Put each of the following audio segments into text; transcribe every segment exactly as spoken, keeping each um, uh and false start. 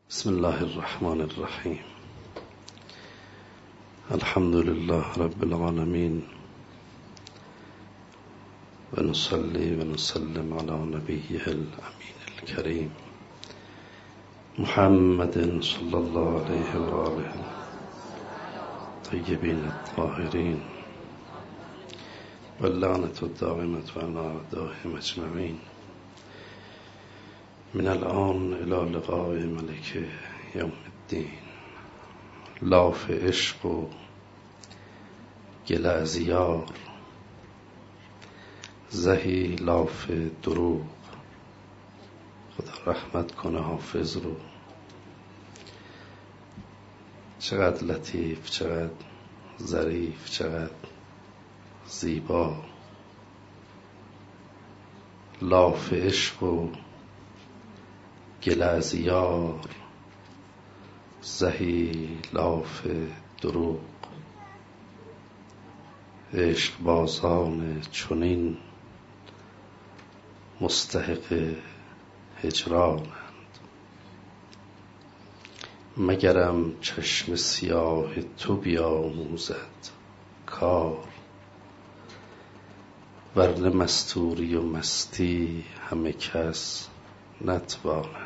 بسم الله الرحمن الرحیم. الحمد لله رب العالمین و نصلی و نسلم علی نبیه الامین الکریم محمد صلی الله علیه و آله طیبین الطاهرین و اللعنة الدائمة علی اعدائهم اجمعین. من الان الى لقاء ملک یوم الدین. لاف عشق و گله از یار، زهی لاف دروغ. خدا رحمت کنه حافظ رو. چقدر لطیف، چقدر ظریف، چقدر زیبا. لاف عشق و گله از یار، زهی لاف دروغ. عشق بازان چنین مستحق هجرانند. مگرم چشم سیاه تو بیاموزد کار، ورنه مستوری و مستی همه کس نتوانند.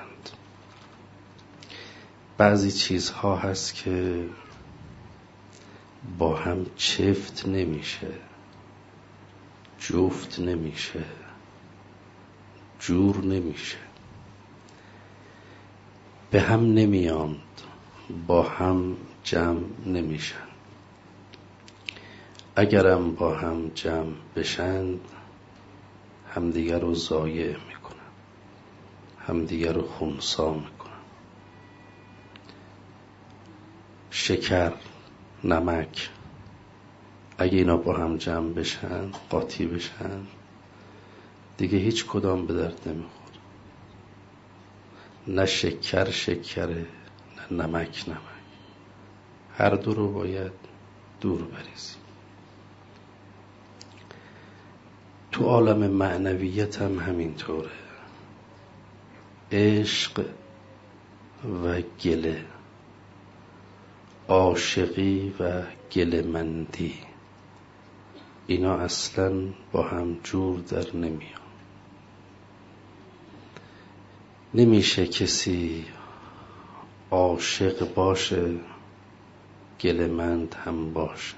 بعضی چیزها هست که با هم چفت نمیشه، جفت نمیشه، جور نمیشه، به هم نمیاند، با هم جمع نمیشن. اگرم با هم جمع بشند، همدیگر رو ضایع میکنن، همدیگر رو خنثی میکنن. شکر، نمک، اگه اینا با هم جمع بشن، قاطی بشن، دیگه هیچ کدام به درد نمیخوره. نه شکر شکره، نه نمک نمک. هر دو رو باید دور بریزیم. تو عالم معنویت هم همینطوره. عشق و گله، عاشقی و گله مندی، اینا اصلا با هم جور در نمیان. نمیشه کسی عاشق باشه گله مند هم باشه،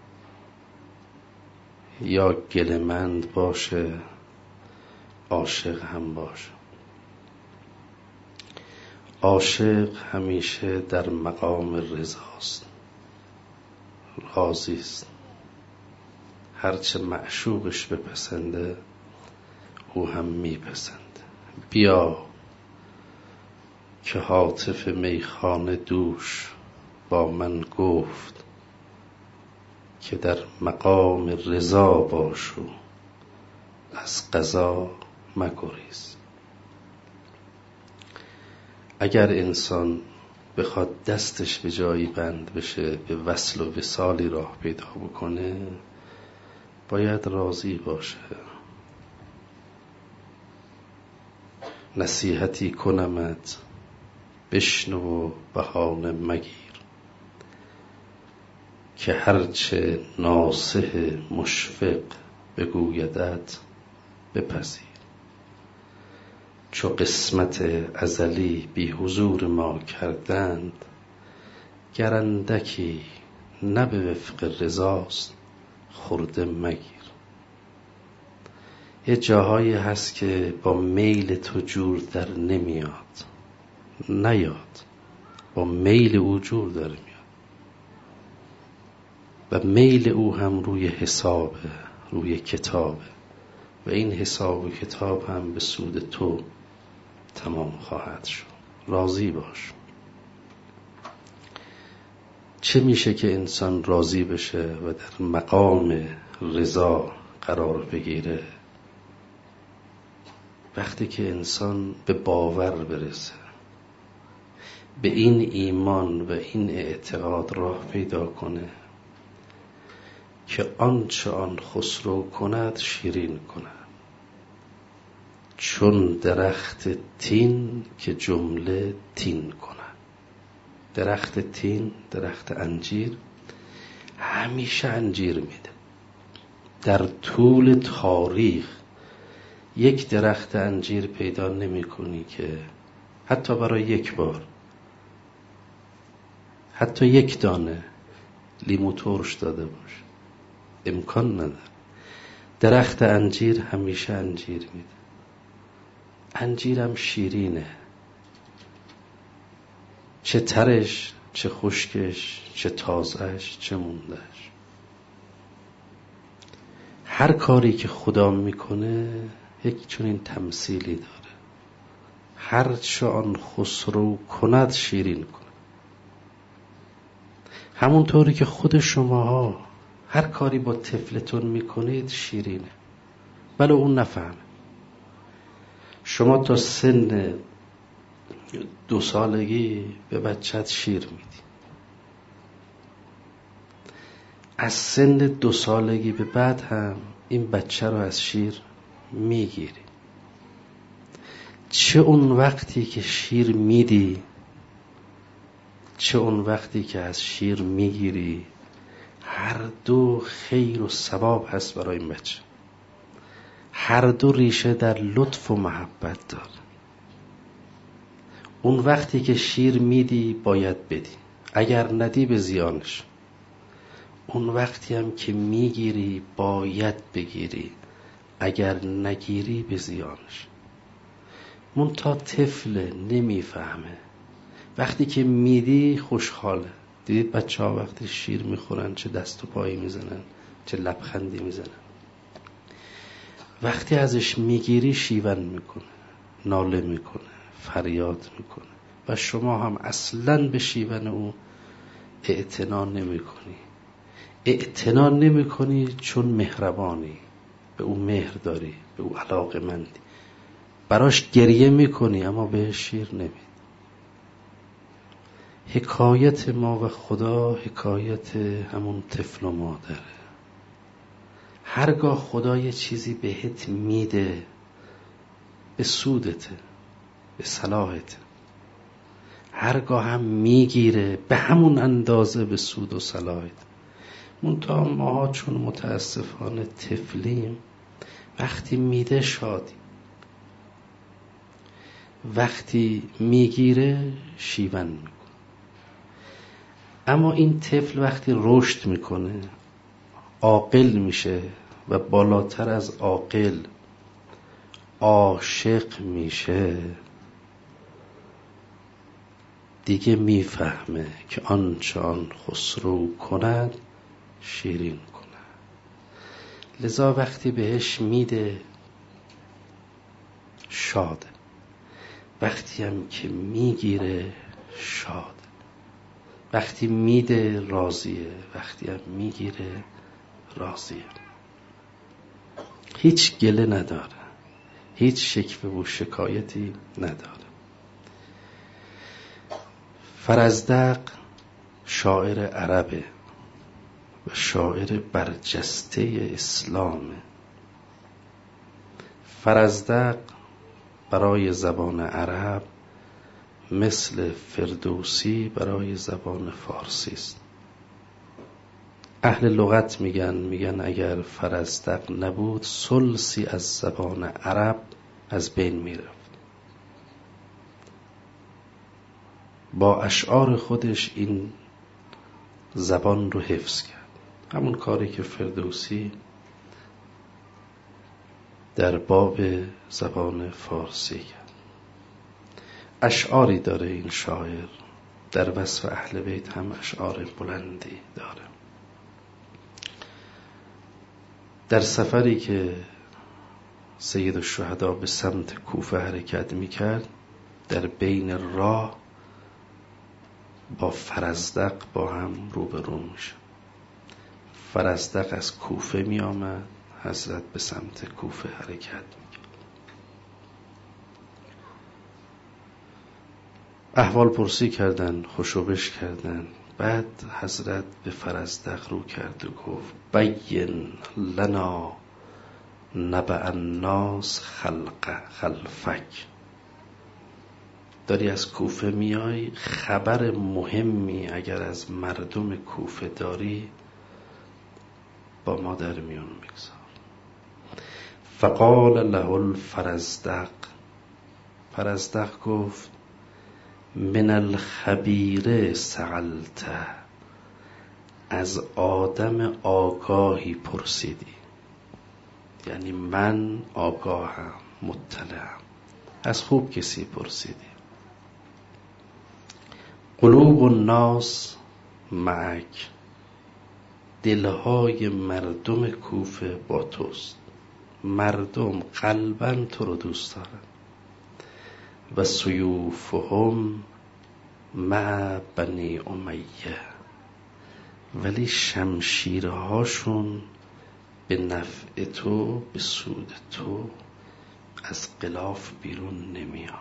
یا گله مند باشه عاشق هم باشه. عاشق همیشه در مقام رضاست، راضی است. هرچه معشوقش بپسنده او هم میپسنده. بیا که هاتف میخانه دوش با من گفت، که در مقام رضا باش و از قضا مگریز. اگر انسان بخواد دستش به جایی بند بشه، به وصل و وصالی راه پیدا بکنه، باید راضی باشه. نصیحتی کنمت بشنو و بهانه مگیر، که هرچه ناصح مشفق بگویدت بپذیر. چو قسمت ازلی بی حضور ما کردند، گر اندکی نه به وفق رضاست خرده مگیر. یه جاهایی هست که با میل تو جور در نمیاد، نیاد، با میل او جور در میاد. و میل او هم روی حسابه، روی کتابه، و این حساب و کتاب هم به سود تو تمام خواهد شد. راضی باش. چه میشه که انسان راضی بشه و در مقام رضا قرار بگیره؟ وقتی که انسان به باور برسه، به این ایمان و این اعتقاد راه پیدا کنه که آنچه آن خسرو کند شیرین کند، چون درخت تین که جمله تین کند. درخت تین، درخت انجیر همیشه انجیر میده. در طول تاریخ یک درخت انجیر پیدا نمی کنی که حتی برای یک بار، حتی یک دانه لیمو ترش داده باشه، امکان نداره. درخت انجیر همیشه انجیر میده. انجیرم شیرینه، چه ترش، چه خشکش، چه تازهش، چه موندهش. هر کاری که خدا میکنه یک چنین تمثیلی داره. هر چه آن خسرو کند شیرین کند. همونطوری که خود شماها هر کاری با طفلتون میکنید شیرینه، ولی اون نفهمه. شما تا سن دو سالگی به بچت شیر میدی، از سن دو سالگی به بعد هم این بچه رو از شیر میگیری. چه اون وقتی که شیر میدی، چه اون وقتی که از شیر میگیری، هر دو خیر و ثواب هست برای این بچه. هر دو ریشه در لطف و محبت داره. اون وقتی که شیر میدی باید بدی، اگر ندی به زیانش. اون وقتی هم که میگیری باید بگیری، اگر نگیری به زیانش. منتها طفل نمیفهمه. وقتی که میدی خوشحاله. دیدید بچه ها وقتی شیر میخورن چه دست و پایی میزنن، چه لبخندی میزنن. وقتی ازش میگیری شیون میکنه، ناله میکنه، فریاد میکنه و شما هم اصلاً به شیون او اعتنا نمیکنی. اعتنا نمیکنی چون مهربانی، به او مهر داری، به او علاقه‌مندی، براش گریه میکنی اما بهش شیر نمیدی. حکایت ما و خدا حکایت همون طفل و مادره. هرگاه خدا یه چیزی بهت میده به سودته، به صلاحته. هرگاه هم میگیره به همون اندازه به سود و صلاحت. منتها ماها چون متاسفانه طفلیم، وقتی میده شادیم، وقتی میگیره شیون میکنه. اما این طفل وقتی رشد میکنه، عاقل میشه و بالاتر از عاقل عاشق میشه، دیگه میفهمه که آنچه آن خسرو کند شیرین کند. لذا وقتی بهش میده شاده، وقتی هم که میگیره شاده. وقتی میده راضیه، وقتی هم میگیره راضیه. هیچ گله نداره، هیچ شکوه و شکایتی نداره. فرزدق شاعر عربه و شاعر برجسته اسلامه. فرزدق برای زبان عرب مثل فردوسی برای زبان فارسی است. اهل لغت میگن میگن اگر فرزدق نبود ثلثی از زبان عرب از بین میرفت. با اشعار خودش این زبان رو حفظ کرد. همون کاری که فردوسی در باب زبان فارسی کرد. اشعاری داره این شاعر، در وصف اهل بیت هم اشعار بلندی داره. در سفری که سید الشهدا به سمت کوفه حرکت میکرد، در بین راه با فرزدق با هم روبرو میشه. فرزدق از کوفه می آمد، حضرت به سمت کوفه حرکت میکرد. احوال پرسی کردن، خوشوبش کردن. بعد حضرت به فرزدق رو کرد و گفت بین لنا نبع الناس خلق خلفک. داری از کوفه میای، خبر مهمی اگر از مردم کوفه داری با ما در میون بگذار. فقال له الفرزدق، فرزدق گفت من الخبیر سألت، از آدم آگاهی پرسیدی. یعنی من آگاهم، مطلعم، از خوب کسی پرسیدی. قلوب الناس معک، دلهای مردم کوفه با توست. مردم قلباً تو رو دوست دارن. و سیوفهم مع بنی امیه، ولی شمشیرهاشون به نفع تو، به سود تو از غلاف بیرون نمیاد.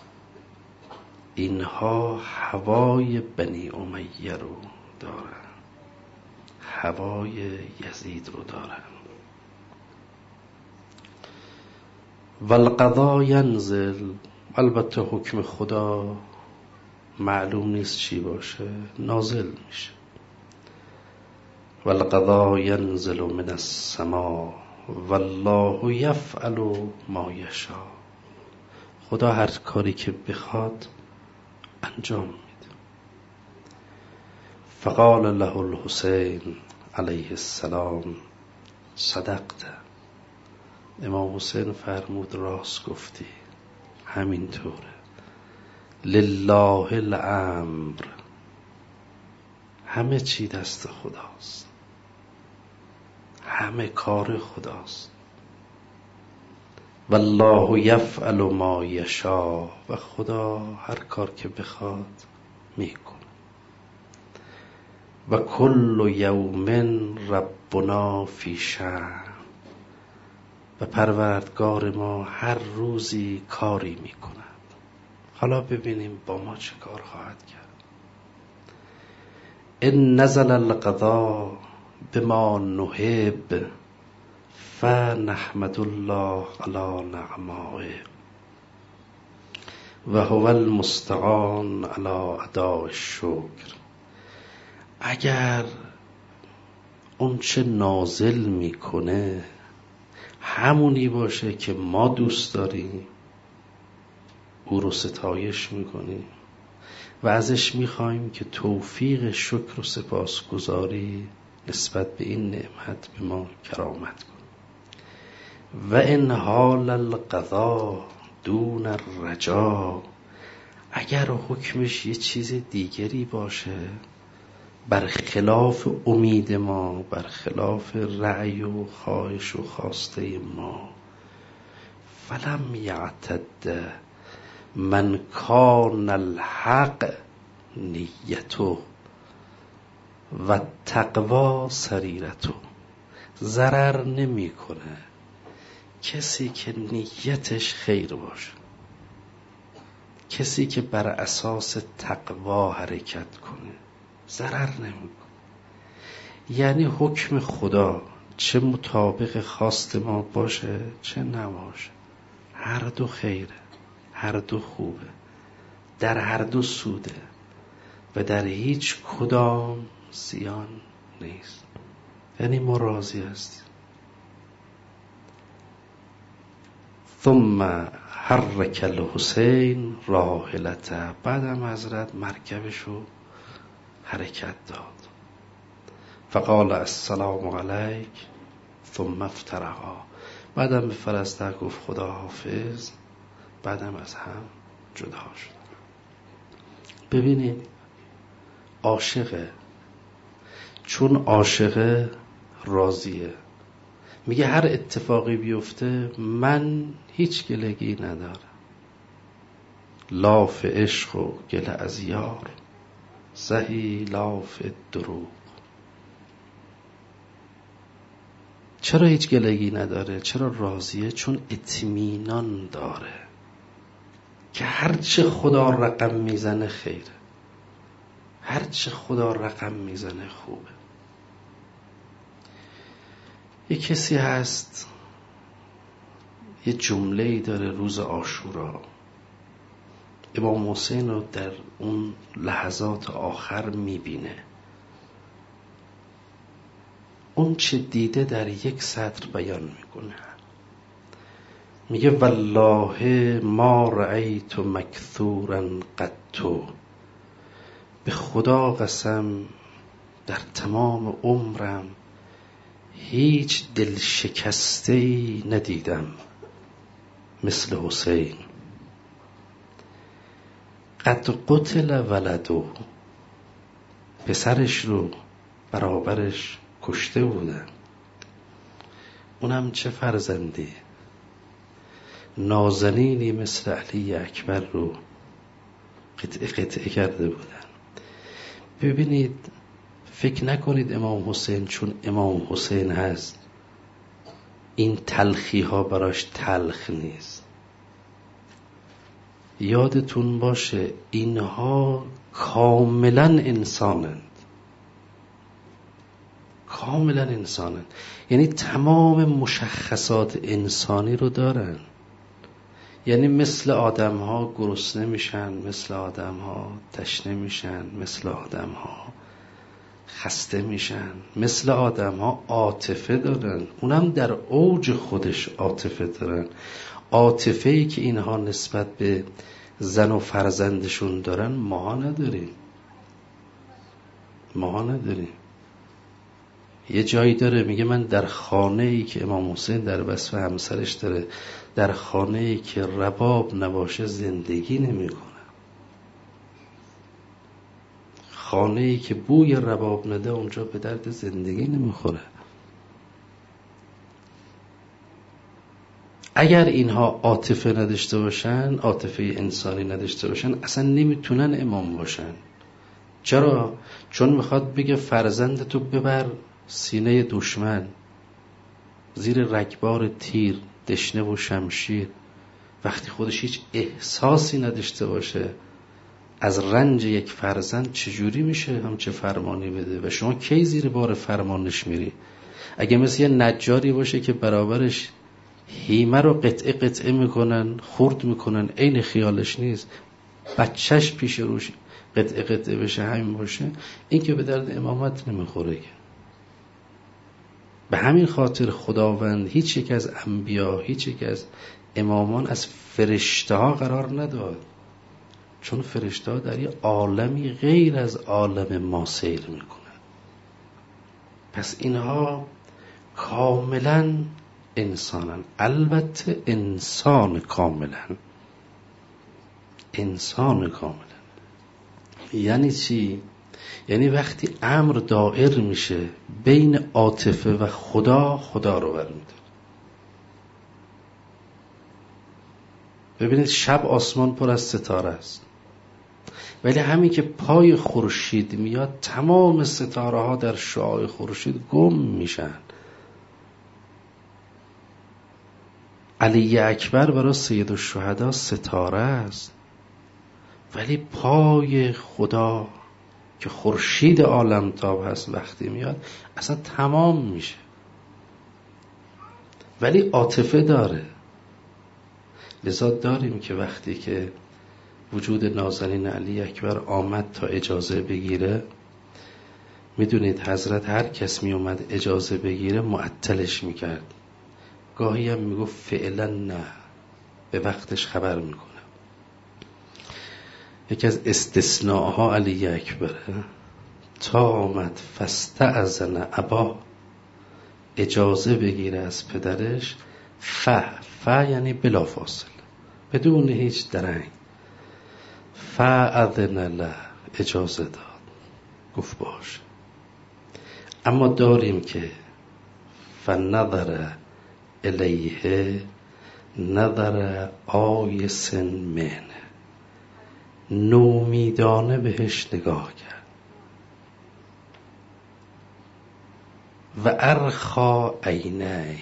اینها هوای بنی امیه رو دارن، هوای یزید رو دارن. والقضا ینزل، البته حکم خدا معلوم نیست چی باشه، نازل میشه. والقضا ینزل من السماء والله یفعل ما یشاء، خدا هر کاری که بخواد انجام میده. فقال له الحسین علیه السلام صدقت، امام حسین فرمود راست گفتی، همینطوره. لله الامر، همه چی دست خداست، همه کار خداست. والله یفعل ما یشاء، و خدا هر کار که بخواد میکنه. و کل یوم ربنا فی شأن، و پروردگار ما هر روزی کاری میکند. حالا ببینیم با ما چه کار خواهد کرد. ان نزل القضاء بما نحب فنحمد الله علی نعمائه و هو المستعان علی اداء الشکر. اگر اون چه نازل میکنه همونی باشه که ما دوست داریم، او رو ستایش میکنیم و ازش میخوایم که توفیق شکر و سپاسگزاری نسبت به این نعمت به ما کرامت کن. و ان حال القضا دون الرجا، اگر حکمش یه چیز دیگری باشه برخلاف امید ما، برخلاف رأی و خواهش و خواسته ما، فلم یعتد من کان الحق نیته و تقوا سریرته، ضرر نمی کنه کسی که نیتش خیر باشه، کسی که بر اساس تقوا حرکت کنه ضرر نمی کنه. یعنی حکم خدا چه مطابق خواست ما باشه چه نباشه، هر دو خیره، هر دو خوبه، در هر دو سوده و در هیچ کدام زیان نیست. یعنی ما راضی هستیم. ثم حرک الحسین راحلته، بعدم حضرت مرکبشو حرکت داد. فقال السلام علیک ثم افترقا، بعدم به فرزدق گفت خدا حافظ، بعدم از هم جدا شد. ببینید عاشقه، چون عاشقه راضیه، میگه هر اتفاقی بیفته من هیچ گلگی ندارم. لاف عشق و گل از یار، زهی لاف دروغ. چرا هیچ گلگی نداره؟ چرا راضیه؟ چون اطمینان داره که هرچه خدا رقم میزنه خیره، هرچه خدا رقم میزنه خوبه. یه کسی هست یه جمله‌ای داره روز عاشورا، امام حسین رو در اون لحظات آخر میبینه. اون چه دیده در یک سطر بیان میکنه. میگه والله ما رأیت مکثورا قط، به خدا قسم در تمام عمرم هیچ دل شکسته‌ای ندیدم مثل حسین. قد قتل ولدو، پسرش رو برابرش کشته بودن. اونم چه فرزندی، نازنینی مثل علی اکبر رو قطعه قطعه کرده بودن. ببینید، فکر نکنید امام حسین چون امام حسین هست این تلخی ها براش تلخ نیست. یادتون باشه اینها کاملا انسانند، کاملا انسانند، یعنی تمام مشخصات انسانی رو دارن. یعنی مثل آدم ها گرسنه میشن، مثل آدم ها تشنه میشن، مثل آدم ها خسته میشن، مثل آدم ها عاطفه دارن، اونم در اوج خودش عاطفه دارن. عاطفه‌ای که اینها نسبت به زن و فرزندشون دارن ماها نداریم، ماها نداریم. یه جایی داره میگه من در خانه‌ای که امام حسین در وصف همسرش داره، در خانه‌ای که رباب نباشه زندگی نمی‌کنه. خانه‌ای که بوی رباب نده اونجا به درد زندگی نمیخوره. اگر اینها عاطفه نداشته باشن، عاطفه انسانی نداشته باشن، اصلا نمیتونن امام باشن. چرا؟ چون میخواد بگه فرزندتو ببر سینه دشمن، زیر رگبار تیر، دشنه و شمشیر. وقتی خودش هیچ احساسی نداشته باشه از رنج یک فرزند، چجوری میشه همچه فرمانی بده؟ و شما کی زیر بار فرمانش میری؟ اگه مثل یه نجاری باشه که برابرش هیمه رو قطعه قطعه میکنن، خورد میکنن، عین خیالش نیست، بچهش پیش روش قطعه قطعه بشه، همین باشه، این که به درد امامت نمیخوره. به همین خاطر خداوند هیچ یک از انبیا، هیچ یک از امامان از فرشته ها قرار نداد، چون فرشته ها در یه عالمی غیر از عالم ما سیر میکنن. پس اینها کاملا انسانن، البته انسان کاملا، انسان کاملا. یعنی چی؟ یعنی وقتی امر دائر میشه بین عاطفه و خدا، خدا رو برمی‌داره. ببینید شب آسمان پر از ستاره است، ولی همین که پای خورشید میاد تمام ستاره ها در شعاع خورشید گم میشن. علی اکبر برای سید الشهدا ستاره است، ولی پای خدا که خورشید عالمتاب هست وقتی میاد اصلا تمام میشه، ولی عاطفه داره. لذا داریم که وقتی که وجود نازنین علی اکبر آمد تا اجازه بگیره، میدونید حضرت هر کس می اومد اجازه بگیره معطلش میکرد، گاهی هم میگفت فعلا نه، به وقتش خبر میکنه. یکی از استثناءها علی اکبره، تا آمد فاستأذن ابا، اجازه بگیره از پدرش، ف ف یعنی بلا فاصله، بدون هیچ درنگ، فاذن له، اجازه داد، گفت باشه. اما داریم که فنظر الیه نظر آیس منه، نومیدانه بهش نگاه کرد. و ارخا عینی،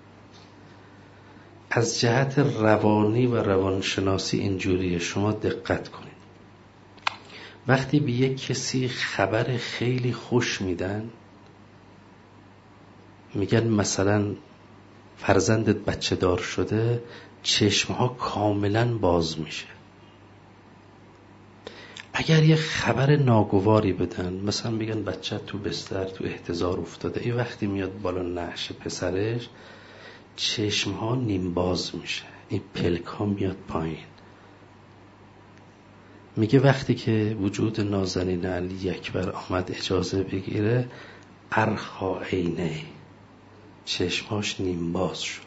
از جهت روانی و روانشناسی اینجوریه. شما دقت کنید، وقتی به یک کسی خبر خیلی خوش میدن، میگن مثلا فرزندت بچه دار شده، چشمها کاملا باز میشه. اگر یه خبر ناگواری بدن، مثلا بگن بچه تو بستر تو احتضار افتاده، این وقتی میاد بالا نعش پسرش چشمها نیم باز میشه، این پلک ها میاد پایین. میگه وقتی که وجود نازنین علی اکبر آمد اجازه بگیره، ارخا عینه، چشماش نیم باز شد.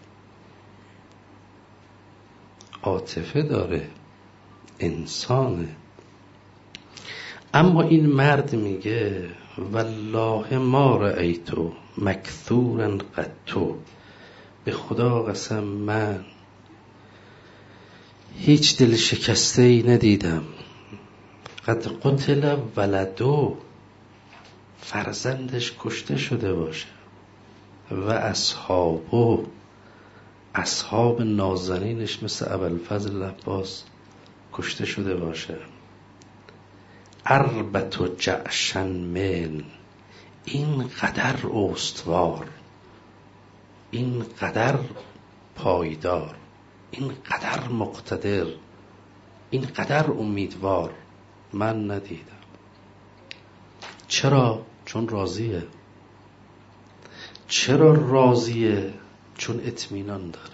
عاطفه داره، انسانه. اما این مرد میگه والله ما رأیتو مکثورا قطو، به خدا قسم من هیچ دل شکسته ای ندیدم. قد قتل ولدو، فرزندش کشته شده باشه، و اصحابو، اصحاب نازنینش مثل ابوالفضل عباس کشته شده باشه. اربت و جعشن من، این قدر استوار، این قدر پایدار، این قدر مقتدر، این قدر امیدوار من ندیدم. چرا؟ چون راضیه. چرا راضیه؟ چون اطمینان داره.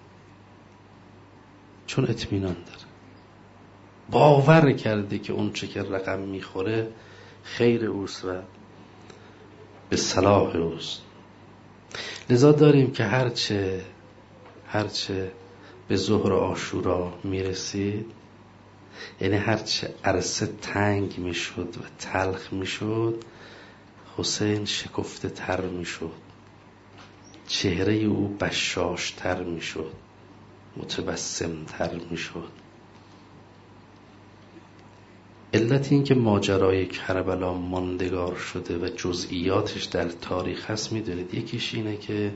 چون اطمینان داره، باور کرده که اون چه که رقم میخوره خیر اوست و به صلاح اوست. لذا داریم که هرچه هرچه به ظهر عاشورا میرسید، یعنی هرچه عرصه تنگ میشد و تلخ میشد، حسین شکفته تر میشد، چهره او بشاش تر میشد، متبسم تر میشد. علت این که ماجرای کربلا ماندگار شده و جزئیاتش در تاریخ هست میدونید، یکیش اینه که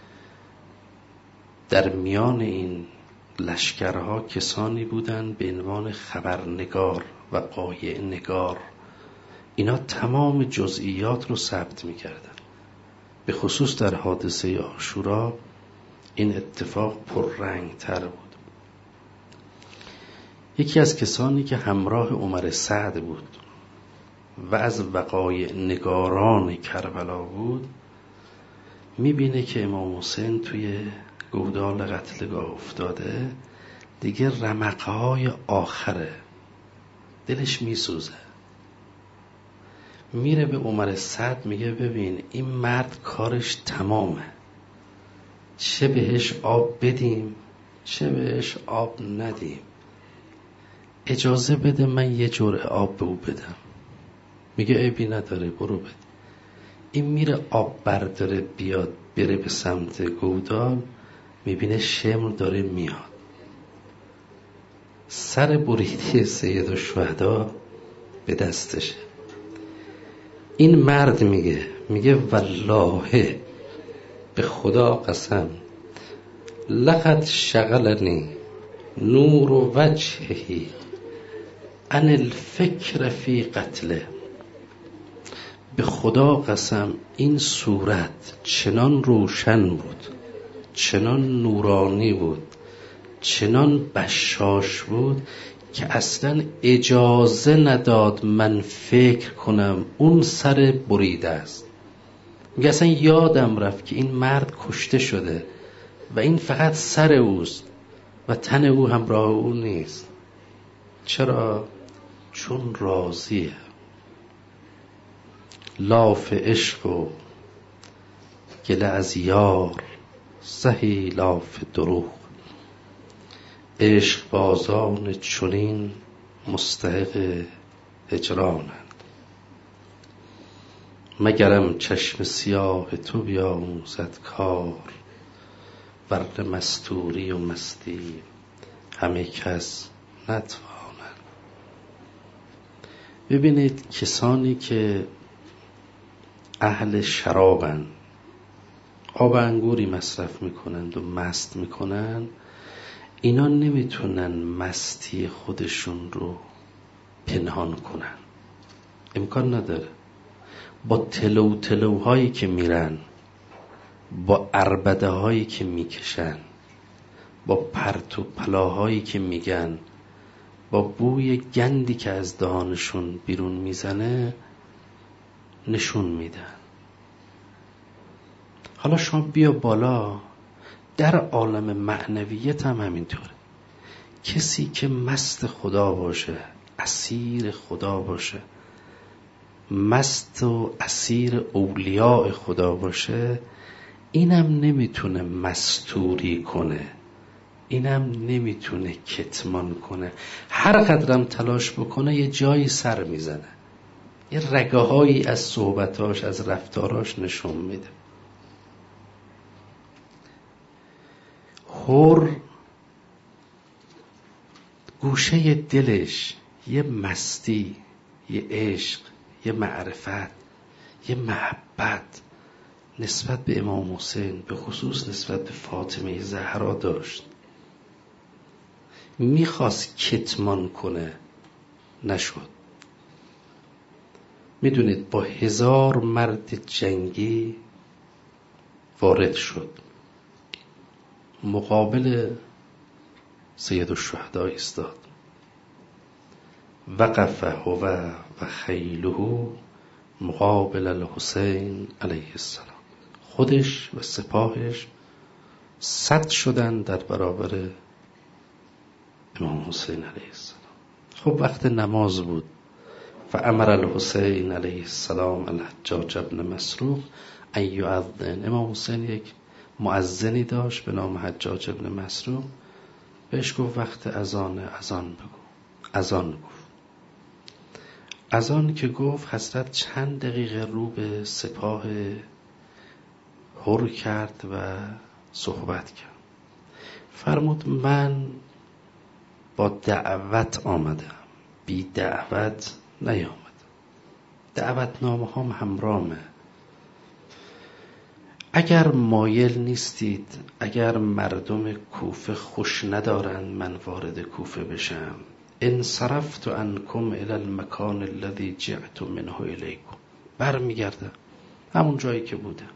در میان این لشکرها کسانی بودن به عنوان خبرنگار و قایع نگار. اینا تمام جزئیات رو ثبت میکردن. به خصوص در حادثه عاشورا این اتفاق پررنگ تر بود. یکی از کسانی که همراه عمر سعد بود و از وقایع نگاران کربلا بود، میبینه که امام حسین توی گودال قتلگاه افتاده، دیگه رمقهای آخره، دلش میسوزه. میره به عمر سعد میگه ببین این مرد کارش تمامه، چه بهش آب بدیم چه بهش آب ندیم، اجازه بده من یه جرعه آب به او بدم. میگه عیبی نداره برو بده. این میره آب برداره بیاد بره به سمت گودال، میبینه شمر داره میاد، سر بریده سید الشهدا به دستشه. این مرد میگه میگه والله به خدا قسم لقد شغلنی نور وجهی عن الفکر فی قتله. به خدا قسم این صورت چنان روشن بود، چنان نورانی بود، چنان بشاش بود که اصلا اجازه نداد من فکر کنم اون سر بریده است. میگه اصلا یادم رفت که این مرد کشته شده و این فقط سر اوست و تن او همراه او نیست. چرا؟ چون راضیه. لاف عشق و گله از یار، زهی لاف دروغ. عشق بازان چنین مستحق هجرانند. مگرم چشم سیاه تو بیاموزد کار، ورنه مستوری و مستی همه کس نتوانند. ببینید کسانی که اهل شرابن، آب انگوری مصرف میکنند و مست میکنند، اینا نمیتونن مستی خودشون رو پنهان کنن، امکان نداره. با تلو تلوهایی که میرن، با عربده هایی که میکشن، با پرت و پلاهایی که میگن با بوی گندی که از دهانشون بیرون میزنه نشون میدن. حالا شما بیا بالا، در عالم معنویت هم همینطوره. کسی که مست خدا باشه، اسیر خدا باشه، مست و اسیر اولیاء خدا باشه، اینم نمیتونه مستوری کنه، اینم نمیتونه کتمان کنه. هر قدرم تلاش بکنه یه جایی سر میزنه، یه رگه هایی از صحبتاش، از رفتاراش نشون میده. حر گوشه دلش یه مستی، یه عشق، یه معرفت، یه محبت نسبت به امام حسین، به خصوص نسبت به فاطمه زهرا داشت. میخواست کتمان کنه، نشد. میدونید با هزار مرد جنگی وارد شد، مقابل سید الشهدا ایستاد. وقف هو و خیله مقابل الحسین علیه السلام. خودش و سپاهش صد شدن در برابر امام حسین علیه السلام. خب وقت نماز بود. فامر الحسین علیه السلام الحجاج ابن مسروق ان یؤذن. امام حسین یک مؤذنی داشت به نام حجاج ابن مسروق، بهش گفت وقت اذان، اذان بگو. اذان گفت. اذان که گفت حضرت چند دقیقه رو به سپاه حر کرد و صحبت کرد. فرمود من با دعوت آمدم، بی دعوت نیامدم. دعوتنامه هم همرامه. اگر مایل نیستید، اگر مردم کوفه خوش ندارند من وارد کوفه بشم، انصرفت عنکم الی المکان الذی جئت منه الیکم، برمیگردم همون جایی که بودم.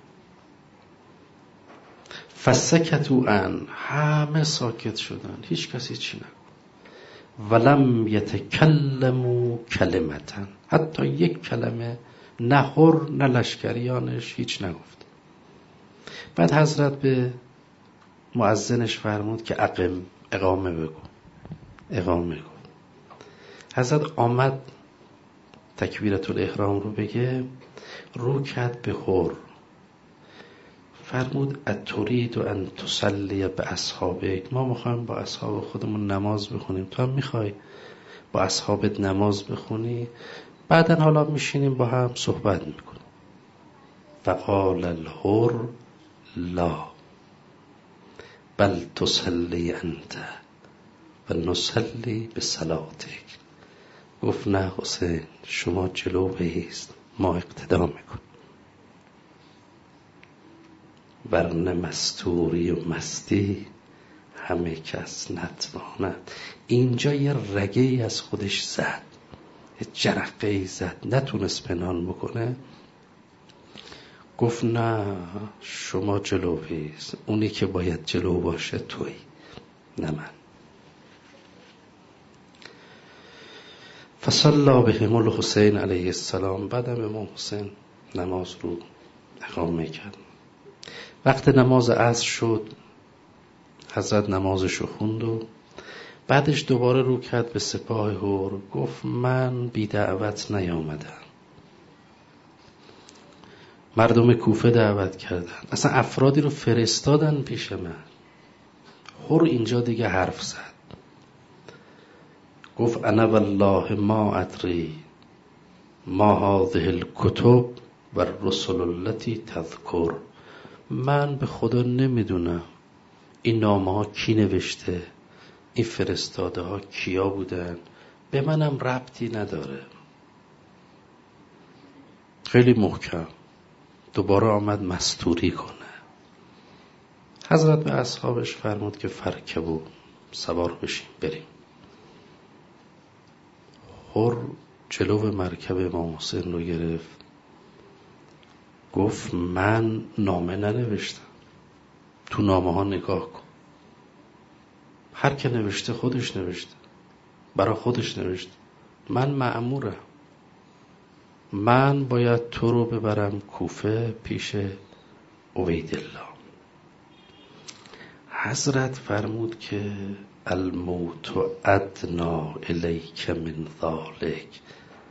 فسکتوا عن، همه ساکت شدن، هیچ کسی چی نگفت. ولم یتکلموا کلمتا، حتی یک کلمه، نه حر نه لشکریانش هیچ نگفت. بعد حضرت به مؤذنش فرمود که اقم، اقامه بگو، اقامه بگو. حضرت آمد تکبیرة الاحرام رو بگه، رو کرد به حر، فرمود اترید ان تصلی به اصحابک، ما میخوایم با اصحاب خودمون نماز بخونیم، تو هم میخوای با اصحابت نماز بخونی؟ بعدن حالا میشینیم با هم صحبت میکنیم. فقال الحر لا بل تصلی انت و نصلی به صلاتک. گفت نه حسین، شما جلو بایست، ما اقتدا میکنیم، ورنه مستوری و مستی همه کس نتواند. اینجا یه رگه ای از خودش زد، یه جرقه ای زد، نتونست پنهان بکنه. گفت نه شما جلو بایست، اونی که باید جلو باشه تویی، نه من. فصلی بهم الحسین علیه السلام. بعدم امام حسین نماز رو اقامه کرد. وقت نماز عصر شد، حضرت نمازشو خوند و بعدش دوباره رو کرد به سپاه حر، گفت من بی دعوت نیامدم، مردم کوفه دعوت کردن، اصلا افرادی رو فرستادن پیش من. حر اینجا دیگه حرف زد، گفت انا والله ما ادری ما هذه الکتب و الرسل التي تذکر. من به خدا نمیدونم این نامه ها کی نوشته، این فرستاده ها کیا بودن، به منم ربطی نداره. خیلی محکم دوباره آمد مستوری کنه. حضرت به اصحابش فرمود که فرکبو، سوار بشیم بریم. حر جلو مرکب امام حسین رو گرفت، گفت من نامه ننوشتم، تو نامه ها نگاه کن، هر که نوشته خودش نوشته، برای خودش نوشت من مأمورم، من باید تو رو ببرم کوفه پیش عبیدالله. حضرت فرمود که الموت ادنا الیک من ذالک،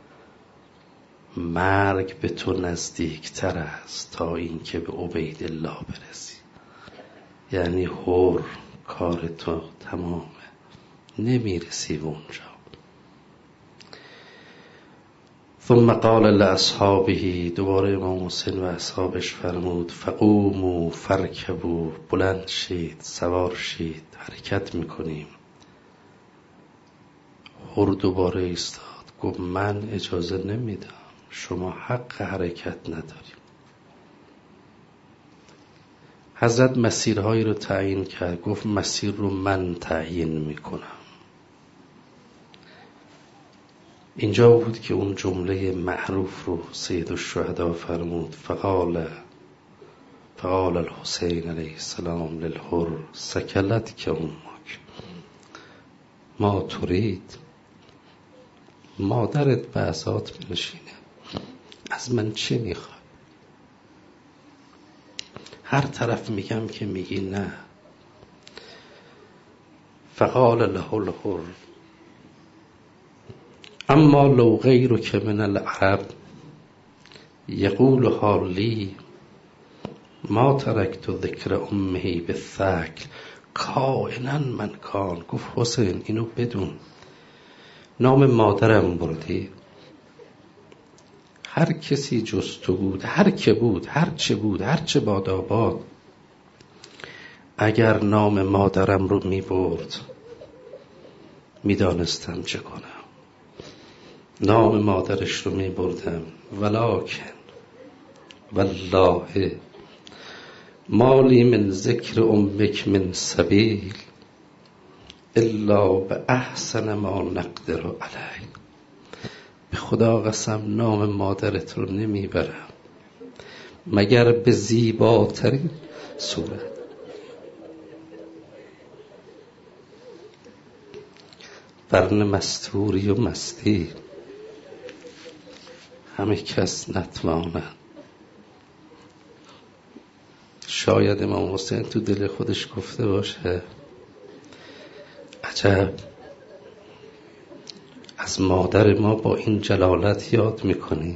مرگ به تو نزدیکتر است تا این که به عبیدالله برسی. یعنی هور کار تو تمامه، نمیرسی اونجا. ثم قال لاصحابه، دوباره امام حسین و اصحابش فرمود فقوموا فرکبوا، بلند شید، سوار شید، حرکت میکنیم. هور دوباره ایستاد، گفت من اجازه نمیدم، شما حق حرکت نداریم. حضرت مسیرهایی رو تعیین کرد، گفت مسیر رو من تعیین میکنم. اینجا بود که اون جمله معروف رو سید الشهدا فرمود فقال فقال الحسین علیه السلام للحر سکلت که امک ما ترید، مادرت به عزات بنشینه، از من چه میخوای؟ هر طرف میگم که میگی نه. فقال له الحر اما لو غیرک من العرب یقول حالی ما ترکت ذکر امه بالثکل کائنا من کان. گفت حسین اینو بدون، نام مادرم بردی، هر کسی جز تو بود، هر که بود، هر چه بود، هر چه باد آباد، اگر نام مادرم رو می برد می دانستم چه کنم. نام مادرش رو می بردم. ولکن والله مالی من ذکر امک من سبیل الا به احسن ما نقدر علیه. به خدا قسم نام مادرت رو نمیبرم مگر به زیباترین صورت. ورن مستوری و مستی همه کس نتوانند. شاید امام حسین تو دل خودش گفته باشه عجب از مادر ما با این جلالت یاد میکنی.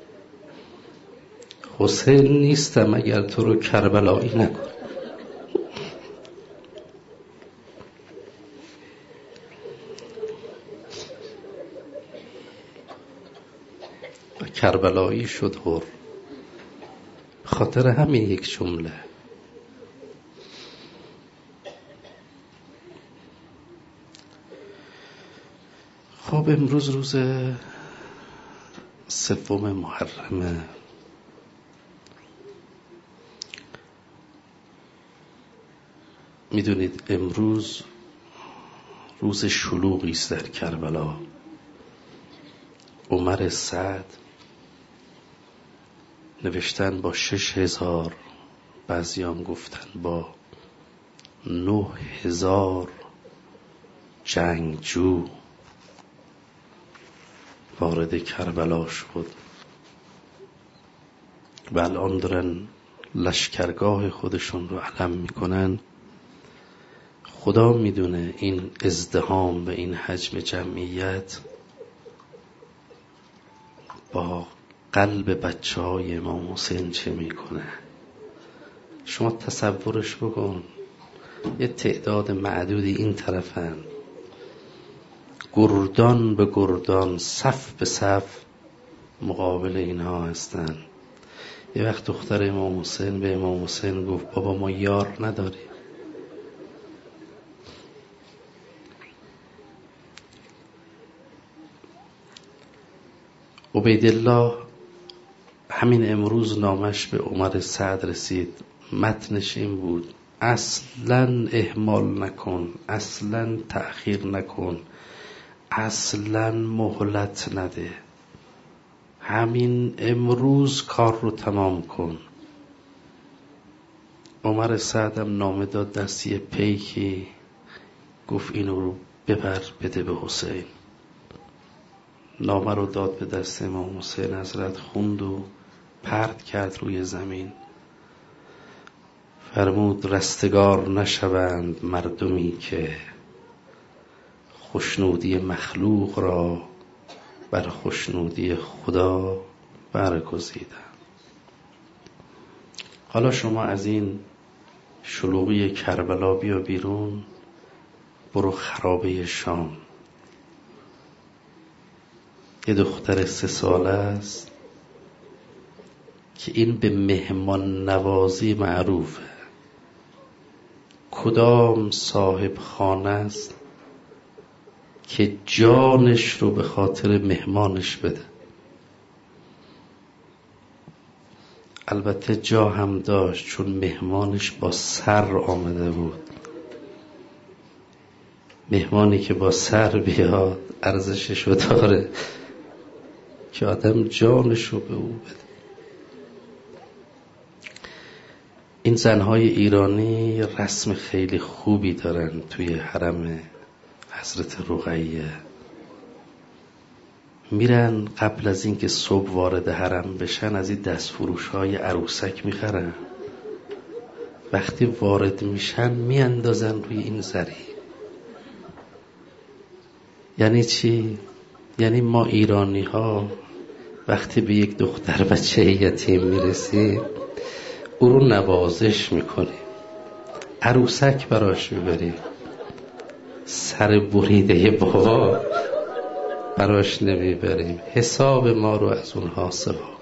حسین نیستم اگر تو رو کربلایی نکنم. و کربلایی شد هر به خاطر همین یک جمله. خب امروز روز سوم محرمه. میدونید امروز روز شلوغی است در کربلا. عمر سعد نوشتن با شش هزار، بعضیام گفتن با نه هزار جنگجو وارد کربلا شد و الان دارن لشکرگاه خودشون رو علم میکنن. خدا میدونه این ازدحام و این حجم جمعیت با قلب بچه های امام حسین چه میکنه. شما تصورش بکن، یه تعداد معدودی این طرفن، گردان به گردان، صف به صف مقابل اینها هستن. یه وقت دختر امام حسین به امام حسین گفت بابا ما یار نداریم. عبیدالله همین امروز نامش به عمر سعد رسید. متنش این بود اصلا اهمال نکن، اصلا تأخیر نکن، اصلا مهلت نده، همین امروز کار رو تمام کن. عمر سعدم نامه داد دستی پیکی، گفت اینو رو ببر بده به حسین. نامه رو داد به دست امام حسین. حضرت خوند و پرت کرد روی زمین. فرمود رستگار نشوند مردمی که خوشنودی مخلوق را بر خوشنودی خدا برگزیدند. حالا شما از این شلوغی کربلا بیا بیرون، برو خرابه شام. یه دختر سه ساله است که این به مهمان نوازی معروفه. کدام صاحب خانه است که جانش رو به خاطر مهمانش بده؟ البته جا هم داشت چون مهمانش با سر آمده بود. مهمانی که با سر بیاد ارزششو داره که آدم جانشو به او بده. این زنهای ایرانی رسم خیلی خوبی دارن توی حرم حضرت رقیه. میرن قبل از اینکه صبح وارد حرم بشن از این دستفروش های عروسک میخرن. وقتی وارد میشن میاندازن روی این زری. یعنی چی؟ یعنی ما ایرانی ها وقتی به یک دختر بچه یتیم میرسیم او رو نوازش میکنیم، عروسک براش میبریم، سر بریده بابا براش نمیبریم. حساب ما رو از اونها سوا.